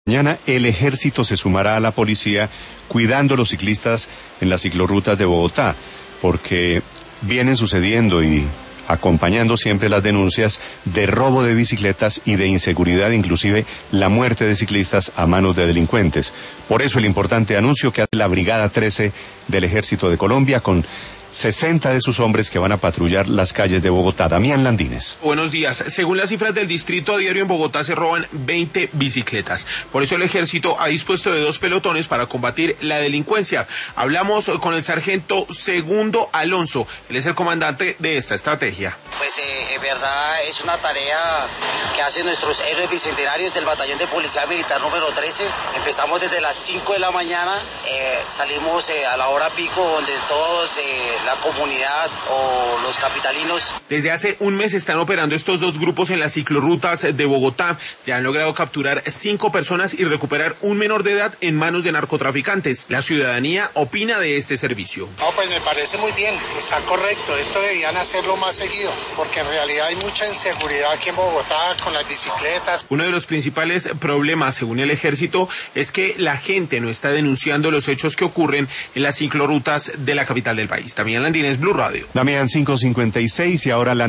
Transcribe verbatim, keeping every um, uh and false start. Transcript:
Mañana el ejército se sumará a la policía cuidando a los ciclistas en las ciclorrutas de Bogotá, porque vienen sucediendo y acompañando siempre las denuncias de robo de bicicletas y de inseguridad, inclusive la muerte de ciclistas a manos de delincuentes. Por eso el importante anuncio que hace la Brigada trece del Ejército de Colombia con sesenta de sus hombres que van a patrullar las calles de Bogotá. Damián Landines. Buenos días. Según las cifras del distrito, a diario en Bogotá se roban veinte bicicletas. Por eso el ejército ha dispuesto de dos pelotones para combatir la delincuencia. Hablamos con el sargento Segundo Alonso. Él es el comandante de esta estrategia. Pues eh, en verdad es una tarea que hacen nuestros héroes bicentenarios del Batallón de Policía Militar número trece. Empezamos desde las cinco de la mañana, eh, salimos eh, a la hora pico donde todos... Eh, la comunidad o los capitalinos. Desde hace un mes están operando estos dos grupos en las ciclorrutas de Bogotá. Ya han logrado capturar cinco personas y recuperar un menor de edad en manos de narcotraficantes. La ciudadanía opina de este servicio. No, pues me parece muy bien, está correcto. Esto debían hacerlo más seguido, porque en realidad hay mucha inseguridad aquí en Bogotá con las bicicletas. Uno de los principales problemas, según el ejército, es que la gente no está denunciando los hechos que ocurren en las ciclorrutas de la capital del país. Damián Landines, Blue Radio. Damián, cinco cincuenta y seis y ahora la